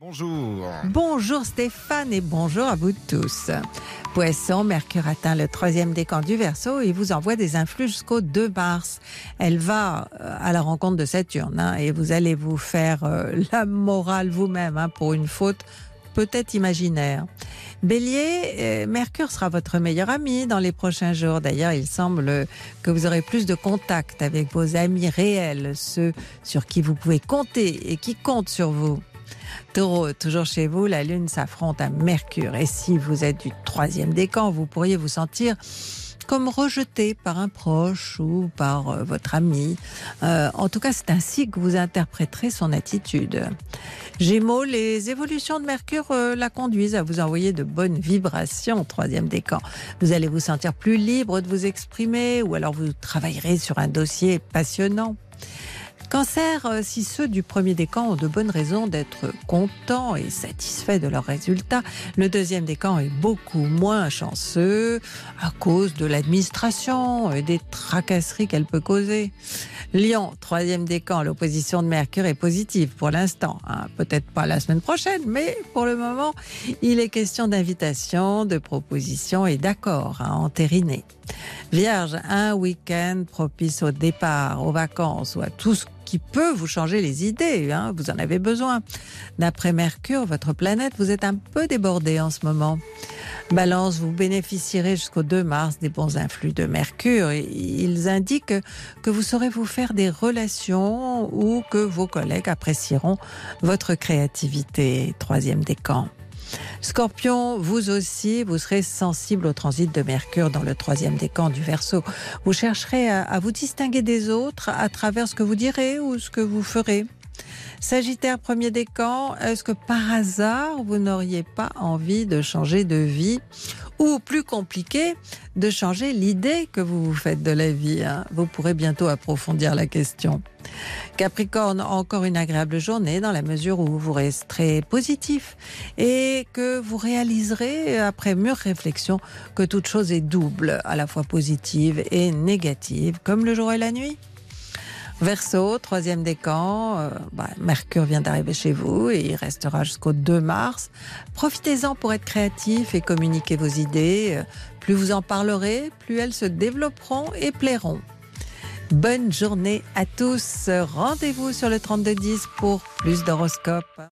Bonjour. Bonjour Stéphane et bonjour à vous tous. Poisson, Mercure atteint le 3e décan du Verseau et vous envoie des influx jusqu'au 2 mars. Elle va à la rencontre de Saturne et vous allez vous faire la morale vous-même pour une faute peut-être imaginaire. Bélier, Mercure sera votre meilleur ami dans les prochains jours. D'ailleurs, il semble que vous aurez plus de contact avec vos amis réels, ceux sur qui vous pouvez compter et qui comptent sur vous. Taureau, toujours chez vous, la Lune s'affronte à Mercure. Et si vous êtes du 3e décan, vous pourriez vous sentir comme rejeté par un proche ou par votre ami. En tout cas, c'est ainsi que vous interpréterez son attitude. Gémeaux, les évolutions de Mercure la conduisent à vous envoyer de bonnes vibrations au 3e décan. Vous allez vous sentir plus libre de vous exprimer ou alors vous travaillerez sur un dossier passionnant. Cancer, si ceux du 1er décan ont de bonnes raisons d'être contents et satisfaits de leurs résultats, le 2e décan est beaucoup moins chanceux à cause de l'administration et des tracasseries qu'elle peut causer. Lion, 3e décan, l'opposition de Mercure est positive pour l'instant. Peut-être pas la semaine prochaine, mais pour le moment, il est question d'invitation, de propositions et d'accords à entériner. Vierge, un week-end propice au départ, aux vacances ou à tout ce qui peut vous changer les idées, vous en avez besoin. D'après Mercure, votre planète, vous êtes un peu débordé en ce moment. Balance, vous bénéficierez jusqu'au 2 mars des bons influx de Mercure. Ils indiquent que vous saurez vous faire des relations ou que vos collègues apprécieront votre créativité. 3e décan. Scorpion, vous aussi, vous serez sensible au transit de Mercure dans le 3e décan du Verseau. Vous chercherez à vous distinguer des autres à travers ce que vous direz ou ce que vous ferez. Sagittaire, 1er décan, est-ce que par hasard, vous n'auriez pas envie de changer de vie ou, plus compliqué, de changer l'idée que vous vous faites de la vie? Vous pourrez bientôt approfondir la question. Capricorne, encore une agréable journée dans la mesure où vous resterez positif et que vous réaliserez, après mûre réflexion, que toute chose est double, à la fois positive et négative, comme le jour et la nuit. Verseau, 3e décan, Mercure vient d'arriver chez vous et il restera jusqu'au 2 mars. Profitez-en pour être créatif et communiquer vos idées. Plus vous en parlerez, plus elles se développeront et plairont. Bonne journée à tous. Rendez-vous sur le 3210 pour plus d'horoscopes.